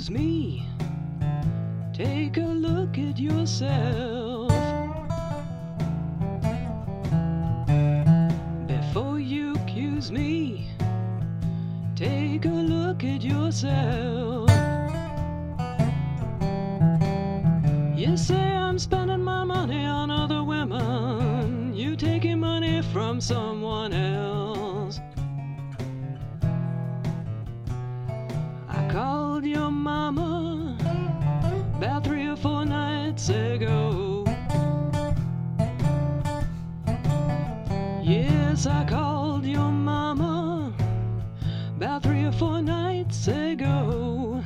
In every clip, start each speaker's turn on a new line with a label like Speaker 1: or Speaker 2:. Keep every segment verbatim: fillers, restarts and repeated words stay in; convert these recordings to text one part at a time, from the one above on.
Speaker 1: accuse me, take a look at yourself. Before you accuse me, take a look at yourself. You say I'm spending my money on other women, you taking money from someone else. I called your mama about three or four nights ago. Yes, I called your mama about three or four nights ago.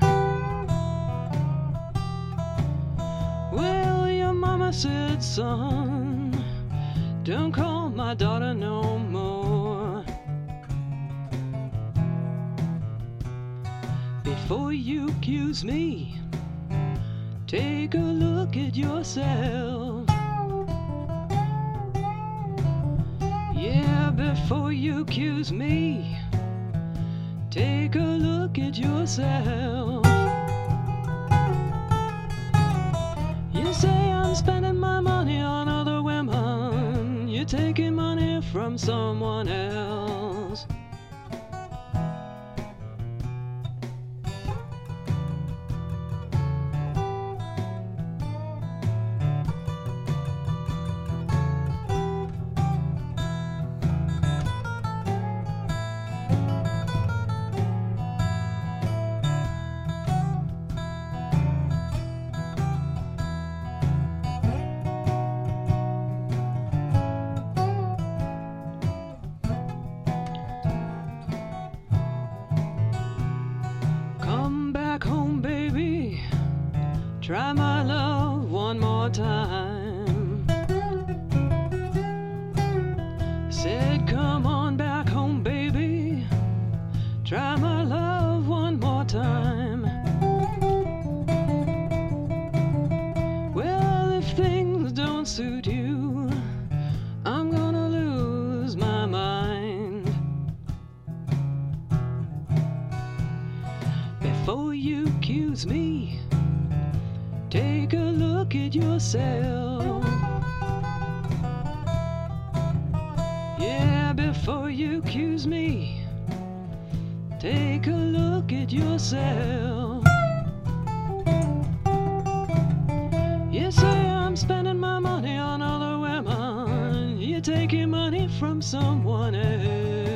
Speaker 1: Well, your mama said, son, don't call my daughter no more. Before you accuse me, take a look at yourself. Yeah, before you accuse me, take a look at yourself. You say I'm spending my money on other women, you're taking money from someone else. Home, baby, try my love one more time. Said come on back home, baby, try my love one more time. Well, if things don't suit you, I'm gonna lose my mind. Before you accuse me, take a look at yourself. Yeah, before you accuse me, take a look at yourself. You say I'm spending my money on other women, you're taking money from someone else.